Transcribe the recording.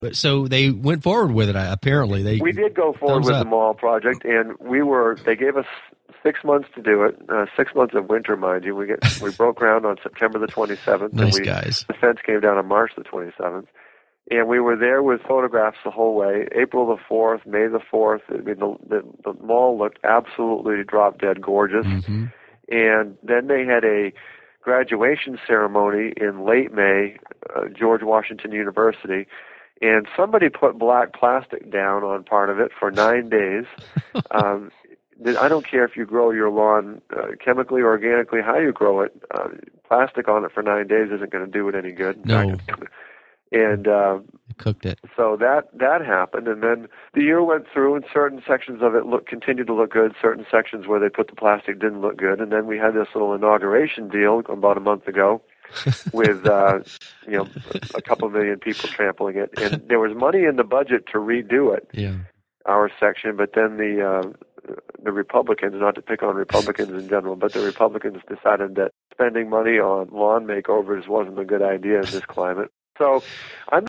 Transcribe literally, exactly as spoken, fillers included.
But so they went forward with it. Apparently, they we did go forward with up. the mall project, and we were. They gave us six months to do it. Uh, six months of winter, mind you. We get we broke ground on September the twenty-seventh. Nice and we, guys. The fence came down on March the twenty-seventh, and we were there with photographs the whole way. April the fourth, May the fourth. I mean, the, the the mall looked absolutely drop dead gorgeous. Mm-hmm. And then they had a graduation ceremony in late May, uh, George Washington University. And somebody put black plastic down on part of it for nine days. um, I don't care if you grow your lawn uh, chemically or organically, how you grow it. Uh, plastic on it for nine days isn't going to do it any good. No. And uh, cooked it. So that that happened, and then the year went through, and certain sections of it look continued to look good. Certain sections where they put the plastic didn't look good, and then we had this little inauguration deal about a month ago. with uh, you know a couple million people trampling it, and there was money in the budget to redo it, yeah. our section, but then the uh, the Republicans, not to pick on Republicans in general, but the Republicans decided that spending money on lawn makeovers wasn't a good idea in this climate. So I'm